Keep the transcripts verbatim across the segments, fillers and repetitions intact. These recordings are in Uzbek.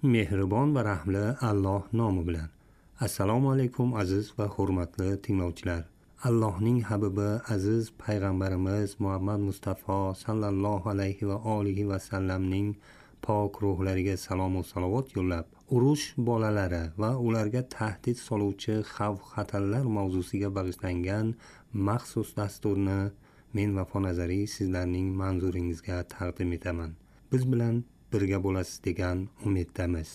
Mehribon va rahmli Alloh nomi bilan. Assalomu alaykum aziz va hurmatli tinglovchilar. Allohning habibi aziz payg'ambarimiz Muhammad Mustafa sallallohu alayhi va olihi va sallamning pok ruhlariga salom va salovat yo'llab, urush bolalari va ularga tahdid soluvchi xavf-xatarlar mavzusiga bag'ishlangan maxsus dasturni men Vafo Nazariy sizlarning manzuringizga taqdim etaman. Biz bilan birga bo'lasiz degan umiddamiz.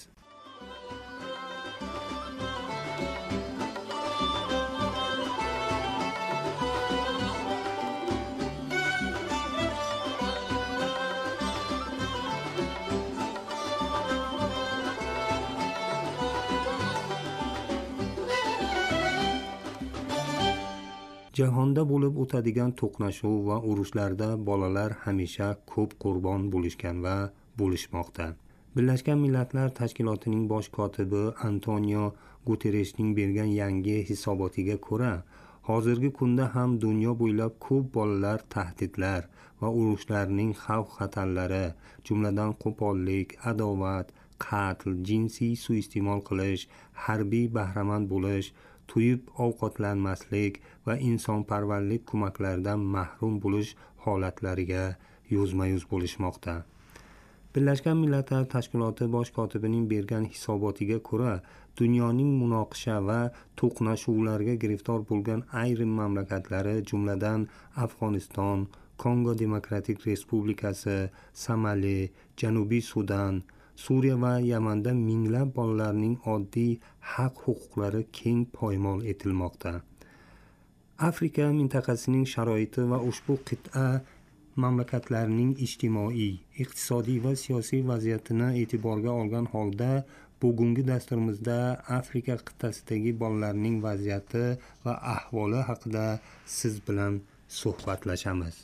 Jahonda bo'lib o'tadigan to'qnashuv va urushlarda bolalar hamisha ko'p qurbon bo'lishgan va bo'lishmoqda. Birlashgan Millatlar Tashkilotining bosh kotibi Antonio Guterresning bergan yangi hisobotiga ko'ra, hozirgi kunda ham dunyo bo'ylab ko'p bolalar tahdidlar va urushlarning xavf-xatarlari, jumladan qo'pollik, adovat, qatl, jinsiy suiiste'mol qilish, harbiy bahramand bo'lish, to'yib ovqatlanmaslik va insonparvarlik ko'maklaridan mahrum bo'lish holatlariga yuzma-yuz bo'lishmoqda. Birlashgan Millatlar Tashkiloti bosh kotibining bergan hisobotiga ko'ra, dunyoning munoqisha va to'qnashuvlarga giriftor bo'lgan ayrim mamlakatlari, jumladan Afg'oniston, Kongo Demokratik Respublikasi, Somali, Janubiy Sudan, Suriya va Yamanda minglab bolalarning oddiy haq-huquqlari keng poymol etilmoqda. Afrika mintaqasining sharoiti va ushbu qit'a mamlakatlarining ijtimoiy, iqtisodiy va siyosiy vaziyatini e'tiborga olgan holda bugungi dasturimizda Afrika qit'asidagi bolalarning vaziyati va ahvoli haqida siz bilan suhbatlashamiz.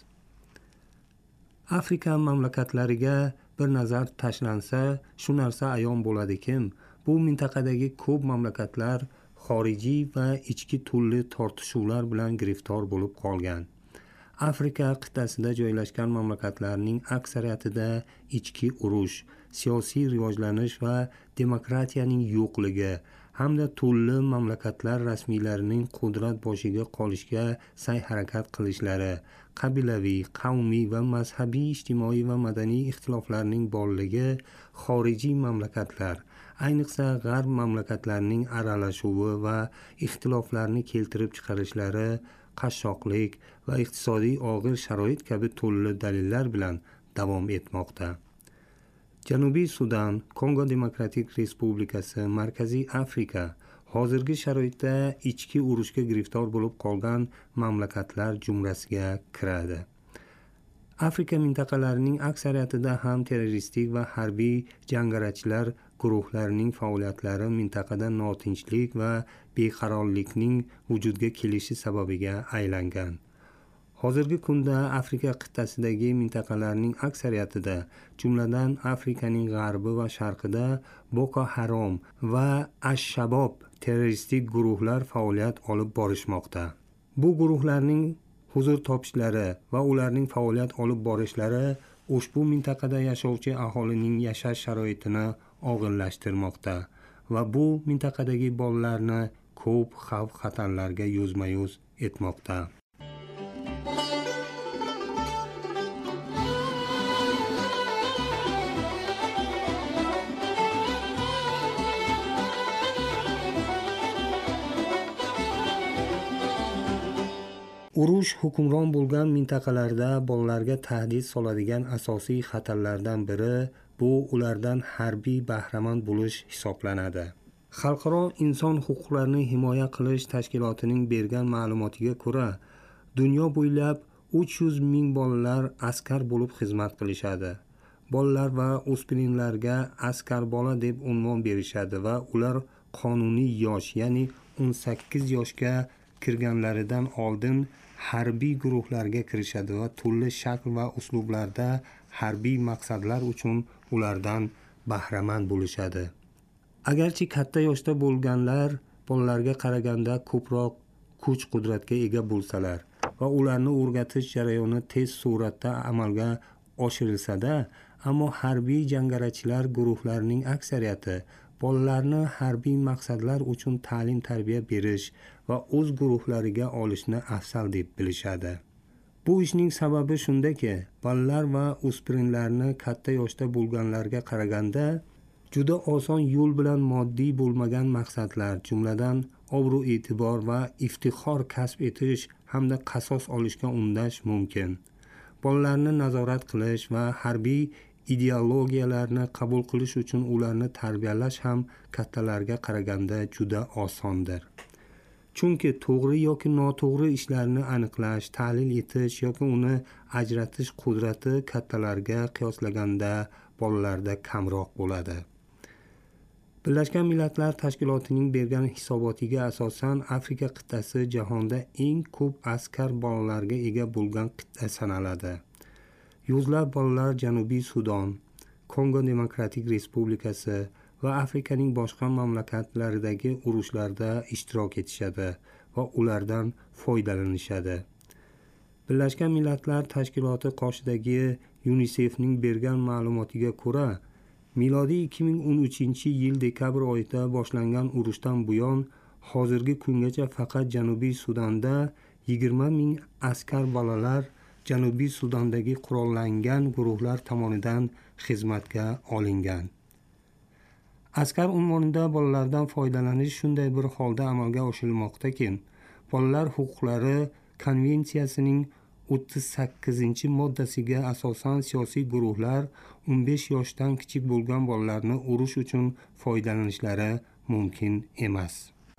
Afrika mamlakatlariga bir nazar tashlansa, shu narsa ayon bo'ladiki, bu mintaqadagi ko'p mamlakatlar xorijiy va ichki turli tortishuvlar bilan giriftor bo'lib qolgan. Afrika qit'asida joylashgan mamlakatlarning aksariyatida ichki urush, siyosiy rivojlanish va demokratiyaning yo'qligi hamda turli mamlakatlar rasmiylarining qudrat boshiga qolishga sa'y-harakat qilishlari, qabilaviy, qavmiy va mazhabiy, ijtimoiy va madaniy ixtiloflarning borligi, xorijiy mamlakatlar, ayniqsa g'arb mamlakatlarining aralashuvi va ixtiloflarni keltirib chiqarishlari, qashshoqlik va iqtisodiy og'ir sharoit kabi turli dalillar bilan davom etmoqda. Janubiy Sudan, Kongo Demokratik Respublikasi, Markaziy Afrika hozirgi sharoitda ichki urushga giriftor bo'lib qolgan mamlakatlar jumlasiga kiradi. Afrika mintaqalarining aksariyatida ham terroristik va harbiy jangarachilar guruhlarining faoliyatlari mintaqada notinchlik va beqarorlikning vujudga kelishi sababiga aylangan. Hozirgi kunda Afrika qit'asidagi mintaqalarning aksariyatida, jumladan Afrikaning g'arbi va sharqida Boko Haram va Ash-Shabob terroristik guruhlar faoliyat olib borishmoqda. Bu guruhlarning huzur topishlari va ularning faoliyat olib borishlari ushbu mintaqada yashovchi aholining yashash sharoitini og'irlashtirmoqda va bu mintaqadagi bolalarni ko'p xavf-xatarlarga yuzma-yuz etmoqda. Urush hukmron bo'lgan mintaqalarda bolalarga tahdid soladigan asosiy xatarlardan biri bu ulardan harbiy bahramand bo'lish hisoblanadi. Xalqaro inson huquqlarini himoya qilish tashkilotining bergan ma'lumotiga ko'ra, dunyo bo'ylab uch yuz ming bolalar askar bo'lib xizmat qilishadi. Bolalar va o'spirinlarga askar bola deb unvon berishadi va ular qonuniy yosh, ya'ni o'n sakkiz yoshga kirganlaridan oldin harbiy guruhlarga kirishadi va turli shakl va uslublarda harbiy maqsadlar uchun ulardan bahramand bo'lishadi. Agarchi katta yoshda bo'lganlar bolalarga qaraganda ko'proq kuch-qudratga ega bo'lsalar va ularni o'rgatish jarayoni tez suratda amalga oshirilsa-da, ammo harbiy jangarachilar guruhlarining aksariyati bolalarni harbiy maqsadlar uchun ta'lim tarbiya berish va o'z guruhlariga olishni afzal deb bilishadi. Bu ishning sababi shundaki, bolalar va o'spirinlarni katta yoshda bo'lganlarga qaraganda juda oson yo'l bilan moddiy bo'lmagan maqsadlar, jumladan obro' e'tibor va iftixor kasb etish hamda qasos olishga undash mumkin. Bolalarni nazorat qilish va harbiy ideologiyalarni qabul qilish uchun ularni tarbiyalash ham kattalarga qaraganda juda osondir. Chunki to'g'ri yoki noto'g'ri ishlarni aniqlash, tahlil etish yoki uni ajratish qudrati kattalarga qiyoslaganda bolalarda kamroq bo'ladi. Birlashgan Millatlar Tashkilotining bergan hisobotiga asosan Afrika qit'asi jahonda eng ko'p askar bolalarga ega bo'lgan qit'a sanaladi. Yuzlab bolalar Janubiy Sudan, Kongo Demokratik Respublikasi va Afrikaning boshqa mamlakatlaridagi urushlarda ishtirok etishadi va ulardan foydalanishadi. Birlashgan Millatlar Tashkiloti qoshidagi UNICEFning bergan ma'lumotiga ko'ra, milodiy ikki ming o'n uchinchi yil dekabr oyida boshlangan urushdan buyon hozirgi kungacha faqat Janubiy Sudanda yigirma ming askar bolalar Janubiy Sudandagi qurollangan guruhlar tomonidan xizmatga olingan. Askar unvonida bolalardan foydalanish shunday bir holda amalga oshirilmoqdaki, bolalar huquqlari konvensiyasining o'ttiz sakkizinchi moddasiga asosan siyosiy guruhlar o'n besh yoshdan kichik bo'lgan bolalarni urush uchun foydalanishlari mumkin emas.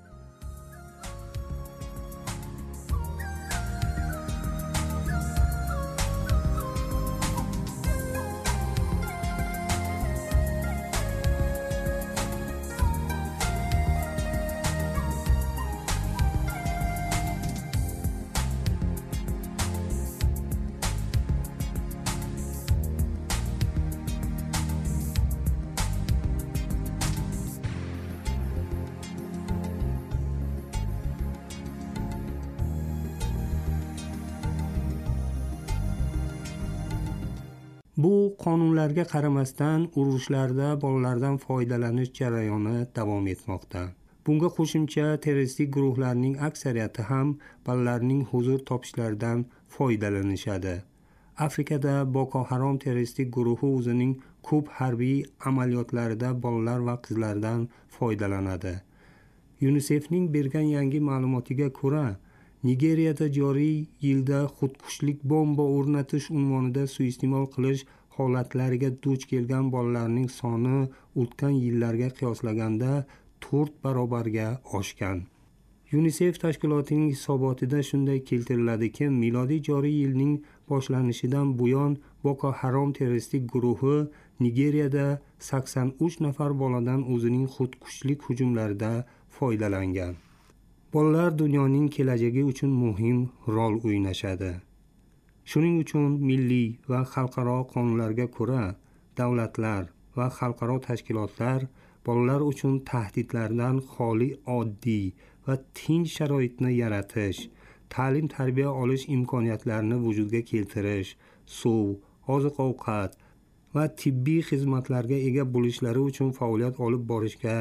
Bu qonunlarga qaramasdan urushlarda bolalardan foydalanish jarayoni davom etmoqda. Bunga qo'shimcha terroristik guruhlarning aksariyati ham bolalarning huzur topishlaridan foydalanishadi. Afrikada Boko Haram terroristik guruhi o'zining ko'p harbiy amaliyotlarida bolalar va qizlardan foydalanadi. UNICEFning bergan yangi ma'lumotiga ko'ra, Nigeriyada joriy yilda xudkushlik bomba o'rnatish unvonida suiiste'mol qilish holatlariga duch kelgan bolalarning soni o'tgan yillarga qiyoslaganda to'rt barobarga oshgan. UNICEF tashkilotining hisobotida shunday keltiriladiki, milodiy joriy yilning boshlanishidan buyon Boko Haram terroristik guruhi Nigeriyada sakson uch nafar boladan o'zining xudkushlik hujumlarida foydalangan. Bolalar dunyoning kelajagi uchun muhim rol o'ynashadi. Shuning uchun milliy va xalqaro qonunlarga ko'ra, davlatlar va xalqaro tashkilotlar bolalar uchun tahdidlardan xoli oddiy va tinch sharoitni yaratish, ta'lim tarbiya olish imkoniyatlarini vujudga keltirish, suv, oziq-ovqat va tibbiy xizmatlarga ega bo'lishlari uchun faoliyat olib borishga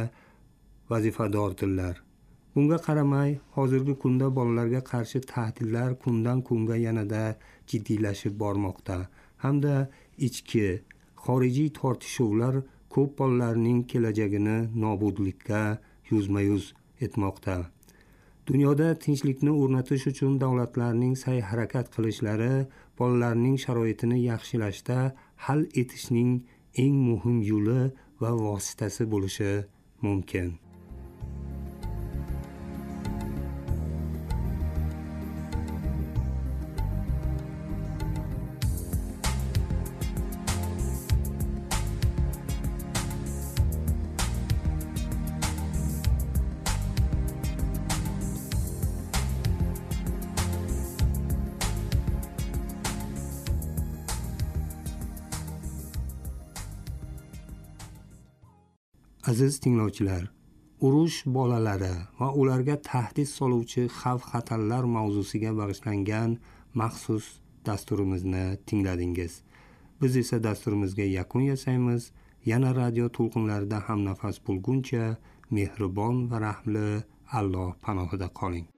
vazifadordirlar. Bunga qaramay, hozirgi kunda bolalarga qarshi tahdidlar kundan kunga yanada jiddiylashib bormoqda hamda ichki, xorijiy tortishuvlar ko'p bolalarning kelajagini nobudlikka yuzma-yuz etmoqda. Dunyoda tinchlikni o'rnatish uchun davlatlarning sa'y-harakat qilishlari bolalarning sharoitini yaxshilashda hal etishning eng muhim yo'li va vositasi bo'lishi mumkin. Aziz tinglovchilar, urush bolalari va ularga tahdid soluvchi xavf-xatarlar mavzusiga bag'ishlangan maxsus dasturimizni tingladingiz. Biz esa dasturimizga yakun yasaymiz. Yana radio to'lqinlarida ham nafas bo'lguncha mehribon va rahmli Alloh panohida qoling.